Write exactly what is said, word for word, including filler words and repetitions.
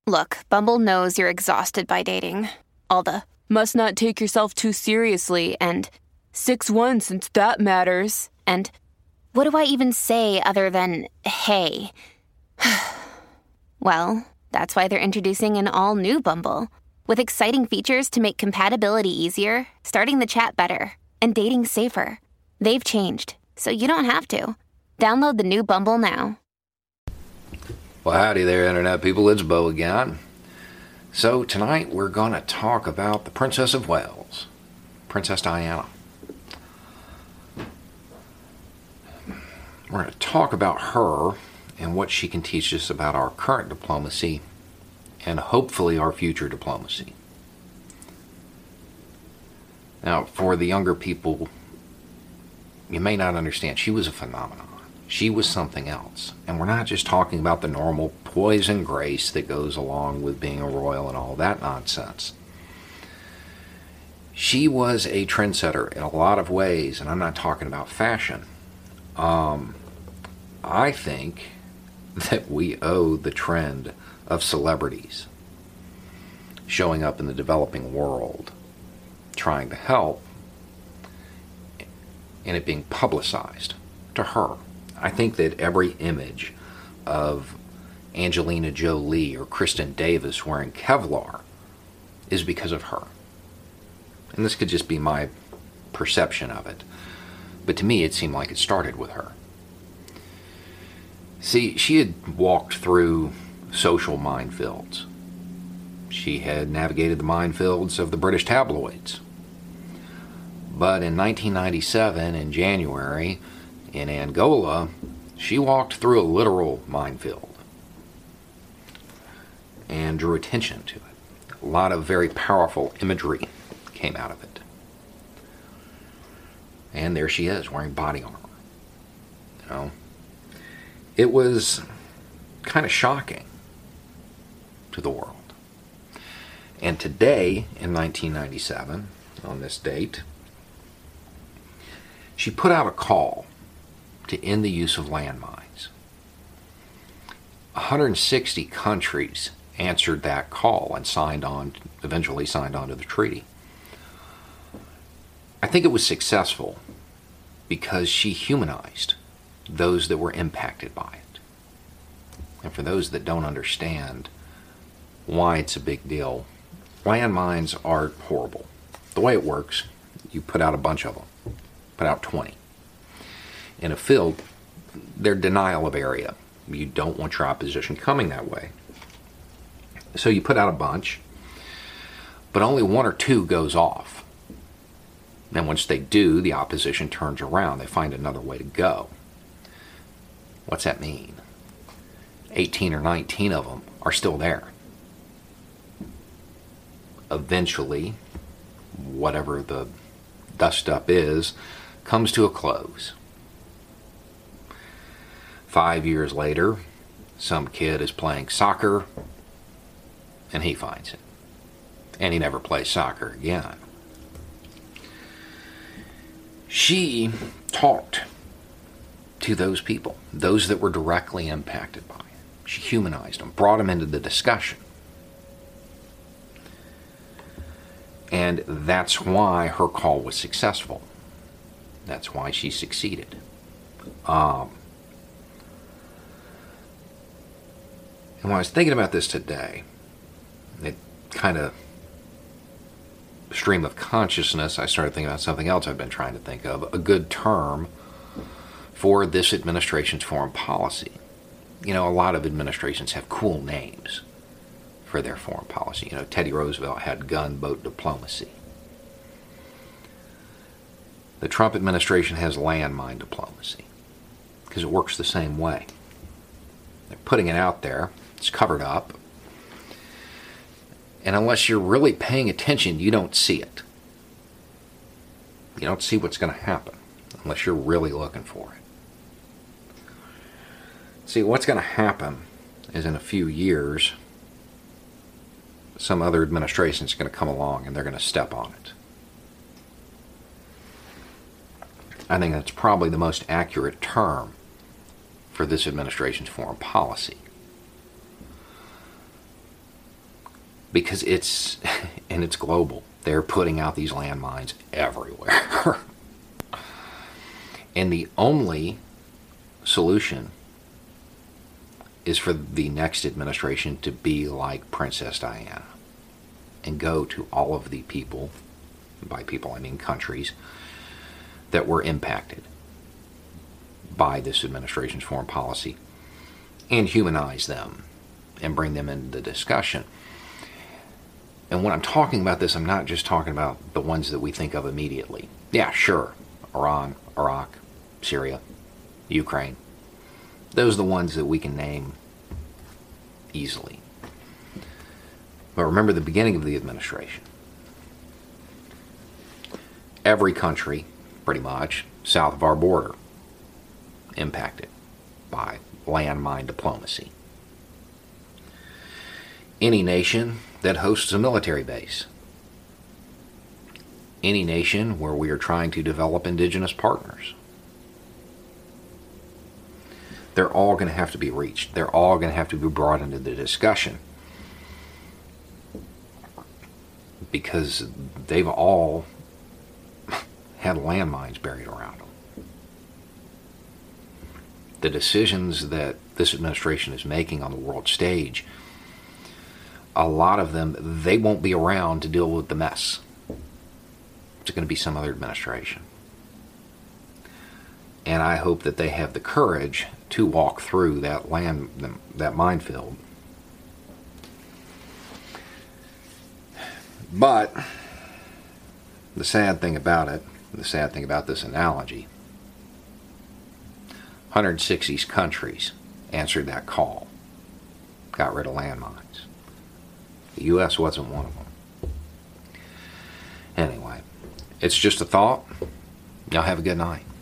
Look, Bumble knows you're exhausted by dating. All the, must not take yourself too seriously, and six one since that matters, and what do I even say other than, hey? Well, that's why they're introducing an all-new Bumble, with exciting features to make compatibility easier, starting the chat better, and dating safer. They've changed, so you don't have to. Download the new Bumble now. Well, howdy there, Internet people. It's Bo again. So tonight we're going to talk about the Princess of Wales, Princess Diana. We're going to talk about her and what she can teach us about our current diplomacy and hopefully our future diplomacy. Now, for the younger people, you may not understand, she was a phenomenon. She was something else. And we're not just talking about the normal poise and grace that goes along with being a royal and all that nonsense. She was a trendsetter in a lot of ways, and I'm not talking about fashion. Um, I think that we owe the trend of celebrities showing up in the developing world, trying to help, and it being publicized to her. I think that every image of Angelina Jolie or Kristen Davis wearing Kevlar is because of her. And this could just be my perception of it. But to me, it seemed like it started with her. See, she had walked through social minefields. She had navigated the minefields of the British tabloids. But in nineteen ninety-seven, in January, in Angola, she walked through a literal minefield and drew attention to it. A lot of very powerful imagery came out of it. And there she is, wearing body armor. You know, it was kind of shocking to the world. And today, in nineteen ninety-seven, on this date, she put out a call to end the use of landmines. one hundred sixty countries answered that call and signed on, eventually signed on to the treaty. I think it was successful because she humanized those that were impacted by it. And for those that don't understand why it's a big deal, landmines are horrible. The way it works, you put out a bunch of them, put out twenty. In a field, they're denial of area. You don't want your opposition coming that way. So you put out a bunch, but only one or two goes off. And once they do, the opposition turns around. They find another way to go. What's that mean? eighteen or nineteen of them are still there. Eventually, whatever the dust-up is, comes to a close. Five years later, some kid is playing soccer, and he finds it. And he never plays soccer again. She talked to those people, those that were directly impacted by it. She humanized them, brought them into the discussion. And that's why her call was successful. That's why she succeeded. Um, and when I was thinking about this today, it kind of stream of consciousness, I started thinking about something else I've been trying to think of, a good term for this administration's foreign policy. You know, a lot of administrations have cool names for their foreign policy. You know, Teddy Roosevelt had gunboat diplomacy. The Trump administration has landmine diplomacy because it works the same way. They're putting it out there, it's covered up, and unless you're really paying attention, you don't see it. You don't see what's going to happen unless you're really looking for it. See, what's going to happen is in a few years, some other administration is going to come along and they're going to step on it. I think that's probably the most accurate term for this administration's foreign policy. because it's, and it's global. They're putting out these landmines everywhere. And the only solution is for the next administration to be like Princess Diana and go to all of the people, by people I mean countries, that were impacted by this administration's foreign policy, and humanize them and bring them into the discussion. And when I'm talking about this, I'm not just talking about the ones that we think of immediately. Yeah, sure, Iran, Iraq, Syria, Ukraine. Those are the ones that we can name easily. But remember the beginning of the administration. Every country, pretty much, south of our border, impacted by landmine diplomacy. Any nation that hosts a military base. Any nation where we are trying to develop indigenous partners. They're all going to have to be reached. They're all going to have to be brought into the discussion, because they've all had landmines buried around them. The decisions that this administration is making on the world stage, a lot of them, they won't be around to deal with the mess. It's going to be some other administration. And I hope that they have the courage to walk through that land, that minefield. But the sad thing about it, the sad thing about this analogy, one hundred sixty countries answered that call, got rid of landmines. The U S wasn't one of them. Anyway, it's just a thought. Y'all have a good night.